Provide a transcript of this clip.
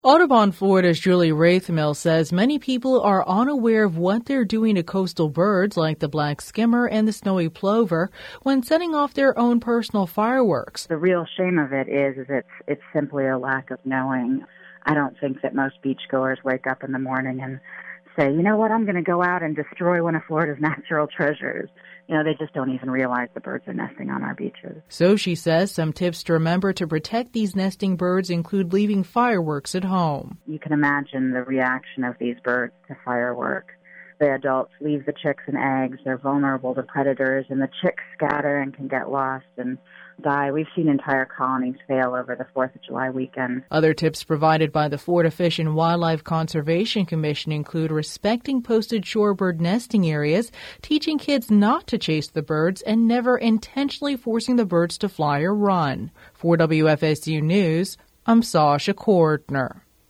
Audubon, Florida's Julie Rathmill says many people are unaware of what they're doing to coastal birds like the black skimmer and the snowy plover when setting off their own personal fireworks. The real shame of it is it's simply a lack of knowing. I don't think that most beachgoers wake up in the morning and say, you know what, I'm going to go out and destroy one of Florida's natural treasures. They just don't even realize the birds are nesting on our beaches. So she says some tips to remember to protect these nesting birds include leaving fireworks at home. You can imagine the reaction of these birds to fireworks. The adults leave the chicks and eggs. They're vulnerable to predators, and the chicks scatter and can get lost and die. We've seen entire colonies fail over the 4th of July weekend. Other tips provided by the Florida Fish and Wildlife Conservation Commission include respecting posted shorebird nesting areas, teaching kids not to chase the birds, and never intentionally forcing the birds to fly or run. For WFSU News, I'm Sasha Cordner.